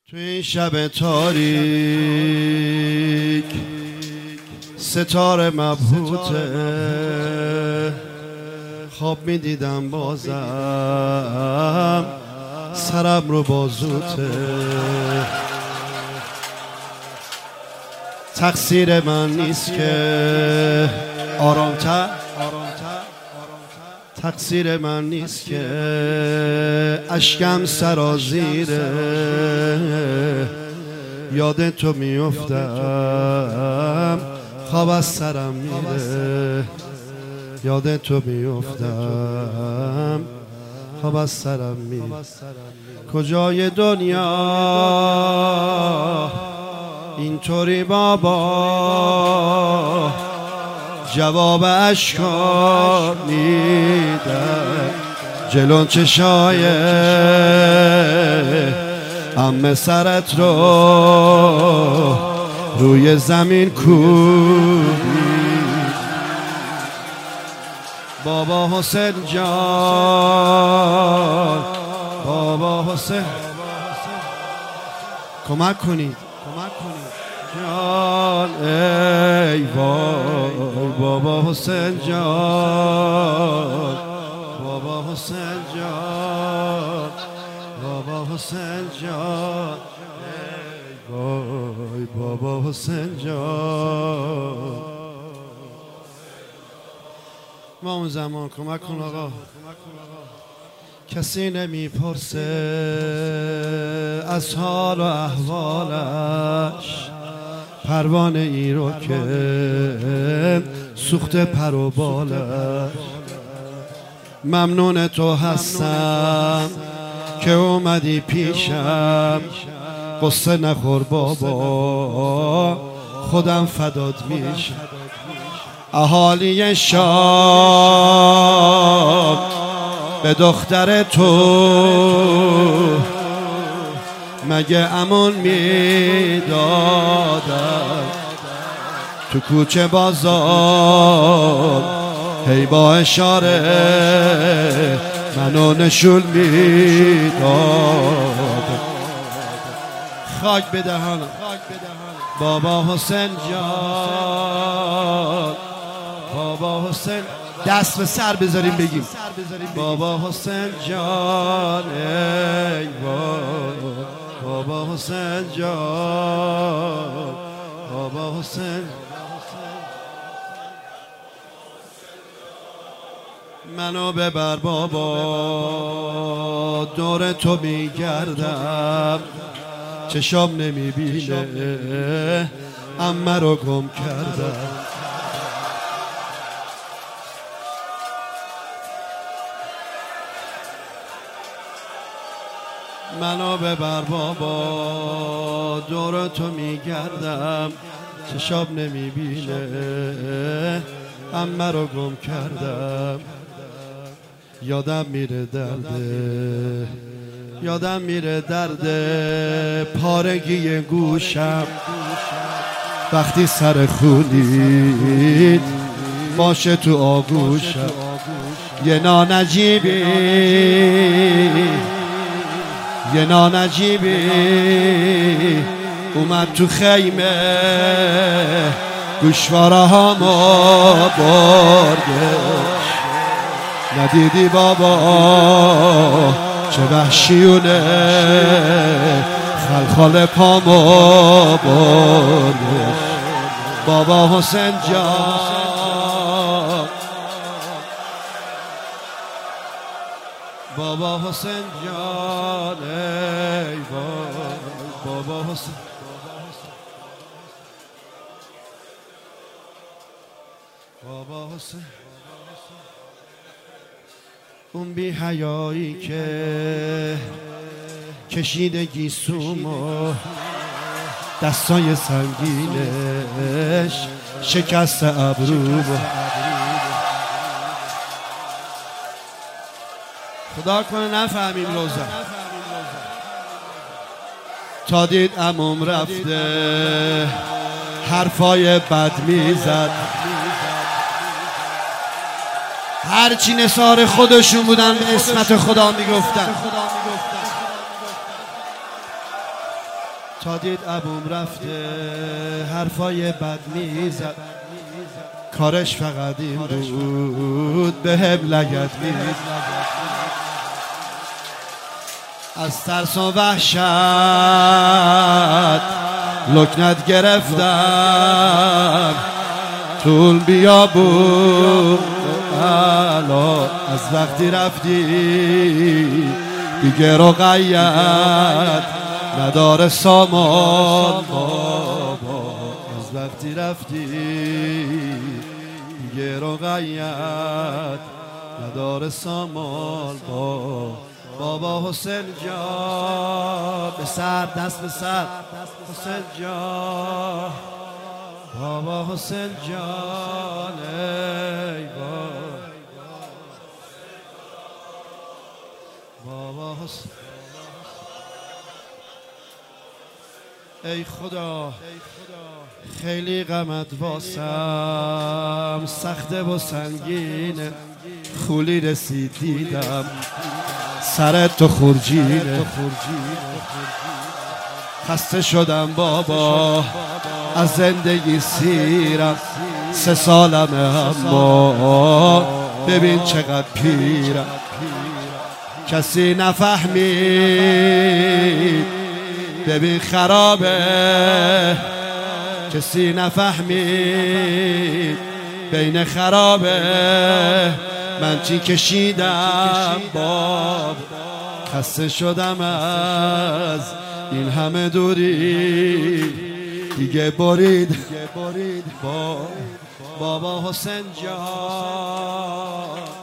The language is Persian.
تو این شب تاریک ستاره مبهوته، خواب میدیدم بازم سرم رو بازوته. تقصیر من نیست که آرامتر، تقصیر من نیست که اشکم سرازیره. یاد تو میافتم خواب از سرم میره، یاد تو میافتم خواب از سرم میره. کجای دنیا اینطوری بابا جواب اشکا میدن جلون چشای عمه سرت رو روی زمین کوبی. بابا حسین جان، بابا حسین کمک کنید، کمک کنید جان. ای وای بابا حسین جان، بابا حسین جان، بابا حسین جان. ای وای بابا حسین جان. ما اون زمان کمک کن آقا. کسی نمیپرسه از حال و احوالش، پروانه ای رو که سوخت پر و بالش. ممنون تو هستم که اومدی پیشم، قصه نخور بابا خودم فدات میشم. اهالی شام به دختر تو مگه امان میدادن؟ تو کوچه بازار هی با اشاره منو نشون میدادن. خاک بدهانم بابا حسین جان، بابا حسین. دست به سر بذاریم بگیم بابا حسین جان. ای وای بابا حسین جان، بابا حسین. منو ببر بابا دور تو میگردم، چشام نمیبینه عمه رو گم کردم. منو ببر بابا دور تو میگردم، چشام نمیبینه عمه رو گم کردم. یادم میره درده، یادم میره درده پارگی گوشم وقتی سر خونید باشه تو آغوشم. یه نانجیبی، یه نانجیبی اومد تو خیمه گوشواره هامو برده. ندیدی بابا چه وحشیونه خلخال پامو برده. بابا حسین جان، بابا حسین جان. ای وای بابا حسین. بابا حسین اون بی حیایی که کشیده گیسومو دستای سنگینش شکست ابرومو. خدا کنه نفهمیم روزه تا دید عموم رفته حرفای بد میزد. هرچی نثار خودشون بودن به اسمت خدا میگفتن. تا دید عموم رفته حرفای بد میزد، کارش فقط این بود به هم لگد میزد. از ترس و وحشت لکنت گرفتم طول بیابون الا، از وقتی رفتی دیگه رقیت نداره سامان بابا، از وقتی رفتی دیگه رقیت نداره سامان بابا. حسین جان به سر دست به سر، حسین جان بابا، حسین جان ای بابا حسین. ای خدا خیلی غمت واسم سخته و سنگینه، خولی رسید دیدم سرت تو خورجینه، خسته شدم بابا از زندگی سیرم، 3 سالمه اما ببین چقدر پیرم. کسی نفهمید ببین خرابه، کسی نفهمید بین خرابه، من چی کشیدم باب، خسته شدم از این همه دوری دیگه برید بابا. حسین جان